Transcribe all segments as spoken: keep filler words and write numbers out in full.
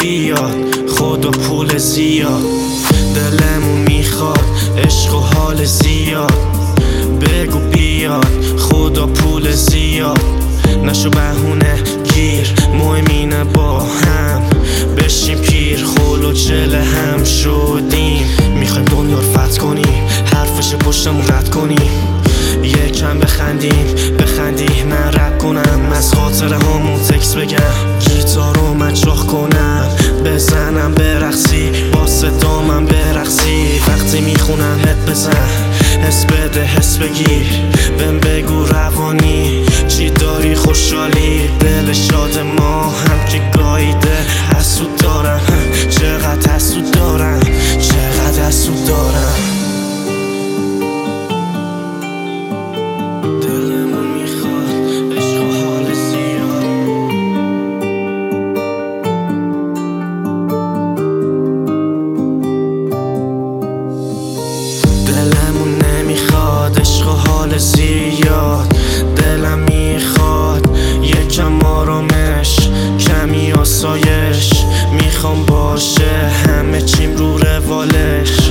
بیاد خدا پول زیاد، دلمون میخواد عشق و حال زیاد. بگو بیاد خدا پول زیاد، نشو بهونه گیر، مهم اینه با هم بشیم پیر، خول و چله هم شدیم. میخوایم دنیا رو فتح کنیم، حرفش پشتمون رد کنیم، یکم بخندیم بخندیم من رپ کنم، از خاطره هامون تکس بگم، گیتار رو من چاخ کنم، بزنم برقصی با صدامم برقصی. وقتی میخونم هد بزن، حس بده حس بگیر، بهم بگو روانی چی داری خوشحالی. دل شاد ما هم که گاییده حسود دارم، چقدر حسود دارم چقدر حسود دارم. دلمون میخواد عشق و حال زیاد، دلمون نمیخواد عشق و حال زیاد. دلم میخواد یکم آرامش، کمی آسایش، میخوام باشه همه چیم رو روالش.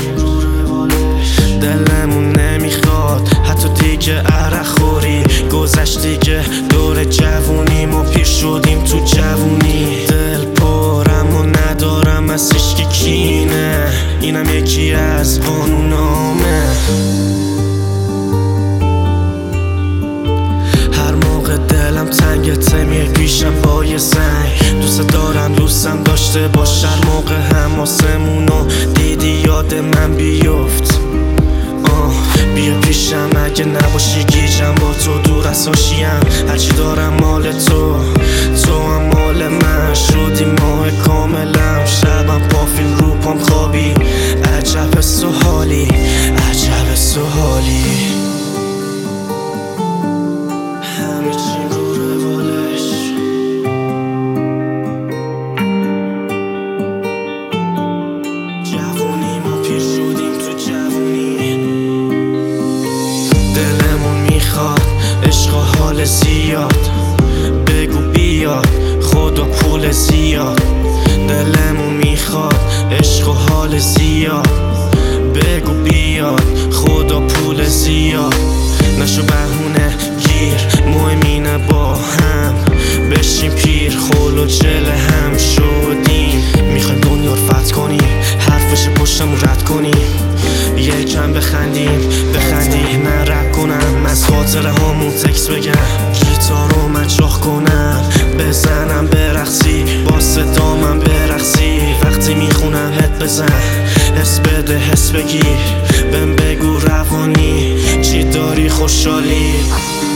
دلمون نمیخواد حتی دیگه عرق خوری، گذشت دیگه دور جوونیم و پیر شدیم تو جوونی. دل پرم و ندارم از هیچکی کینه، اینم یکی از قانونامه. هر موقع دلم تنگ تمیه پیشم با یه زنگ، دوست دارم دوستم داشته باش. هر موقع حماسمونو دیدی یاد من بیفت، آه بیا پیشم اگه نباشی گیجم با تو، دور از حاشیم هرچی دارم مال تو، تو هم مال من شدی ماه کاملم. شبم پافیل رو پام خوابی، عجب حس و حالی عجب حس و حالی. همه چی رو روالش، جوونی ما پیر شدیم تو جوونی. دلمون میخواد عشق و حال زیاد، بگو بیاد خدا پول زیاد. دلمون میخواد عشق و حال زیاد، بگو بیاد خدا پول زیاد. نشو بهونه گیر، مهم اینه با هم بشیم پیر، خول و چله هم شدیم. میخوایم دنیا رو فتح کنیم، حرفش پشتمون رد کنیم، یکم بخندیم بخندیم من رپ کنم، از خاطره هامون تکس بگم، گیتار رو من چاخ کنم، بزنم برقصی با صدامم برقصی. وقتی میخونم هد بزن، حس بده حس بگیر، بهم بگو روانی چی داری خوشحالی.